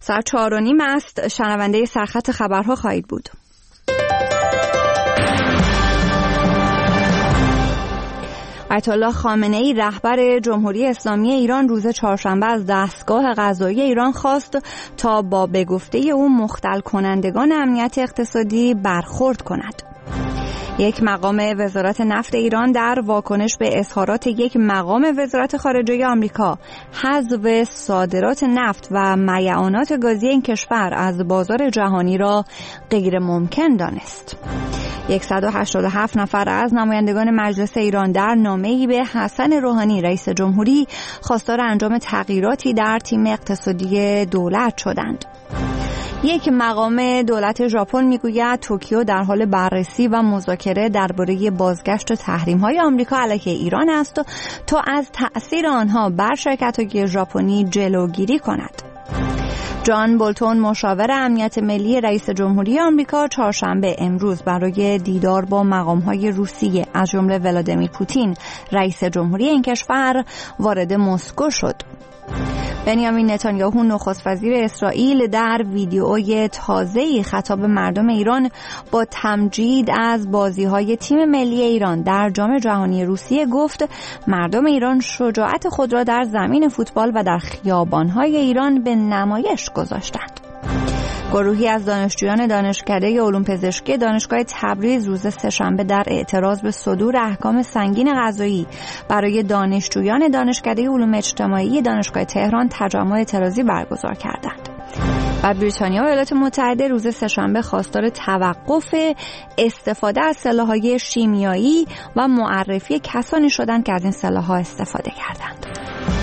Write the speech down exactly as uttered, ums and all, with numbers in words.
ساعت چهار و نیم است. شنونده سرخط خبرها خواهید بود. آیت الله خامنه‌ای رهبر جمهوری اسلامی ایران روز چهارشنبه از دستگاه قضایی ایران خواست تا با به گفته او مختل کنندگان امنیت اقتصادی برخورد کند. یک مقام وزارت نفت ایران در واکنش به اظهارات یک مقام وزارت خارجه آمریکا حذف صادرات نفت و میعانات گازی این کشور از بازار جهانی را غیر ممکن دانست. صد و هشتاد و هفت نفر از نمایندگان مجلس ایران در نامه‌ای به حسن روحانی رئیس جمهوری خواستار انجام تغییراتی در تیم اقتصادی دولت شدند. یک مقام دولت ژاپن میگوید توکیو در حال بررسی و مذاکره درباره بازگشت تحریم‌های آمریکا علیه ایران است تا از تأثیر آنها بر شرکت‌های ژاپنی جلوگیری کند. جان بولتون مشاور امنیت ملی رئیس جمهوری آمریکا چهارشنبه امروز برای دیدار با مقام‌های روسیه از جمله ولادیمیر پوتین رئیس جمهوری این کشور وارد مسکو شد. بنیامین نتانیاهو نخست وزیر اسرائیل در ویدیوی تازه‌ای خطاب مردم ایران با تمجید از بازی‌های تیم ملی ایران در جام جهانی روسیه گفت مردم ایران شجاعت خود را در زمین فوتبال و در خیابان‌های ایران به نمایش گذاشتند. گروهی از دانشجویان دانشکده علوم پزشکی دانشگاه تبریز روز سه‌شنبه در اعتراض به صدور احکام سنگین قضایی برای دانشجویان دانشکده علوم اجتماعی دانشگاه تهران تجمع اعتراضی برگزار کردند. و بریتانیا و ایالات متحده روز سه‌شنبه خواستار توقف استفاده از سلاح‌های شیمیایی و معرفی کسانی شدند که از این سلاح‌ها استفاده کردند.